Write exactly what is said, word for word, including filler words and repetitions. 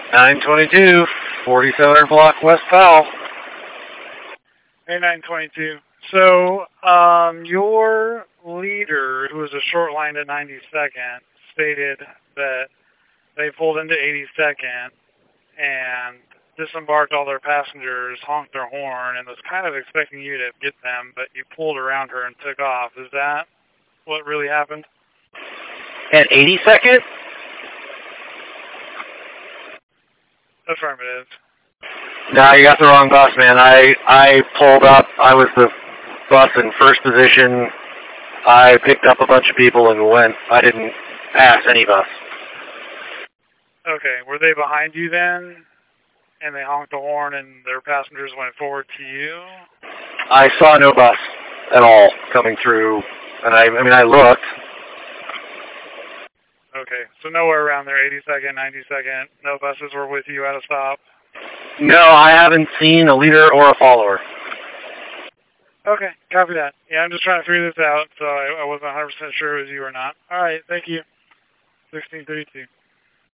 nine twenty-two, forty-seven hundred block West Powell. Hey, nine twenty-two. So, um, your leader, who was a short line to ninety-second, stated that they pulled into eighty-second and disembarked all their passengers, honked their horn, and was kind of expecting you to get them, but you pulled around her and took off. Is that what really happened? At eighty-second? Affirmative. No, you got the wrong bus, man. I, I pulled up. I was the bus in first position. I picked up a bunch of people and went. I didn't pass any bus. Okay. Were they behind you then? And they honked the horn and their passengers went forward to you? I saw no bus at all coming through. And I, I mean, I looked. Okay. So nowhere around there, eighty-second, ninety-second, no buses were with you at a stop? No, I haven't seen a leader or a follower. Okay, copy that. Yeah, I'm just trying to figure this out, so I, I wasn't one hundred percent sure it was you or not. All right, thank you. sixteen thirty-two.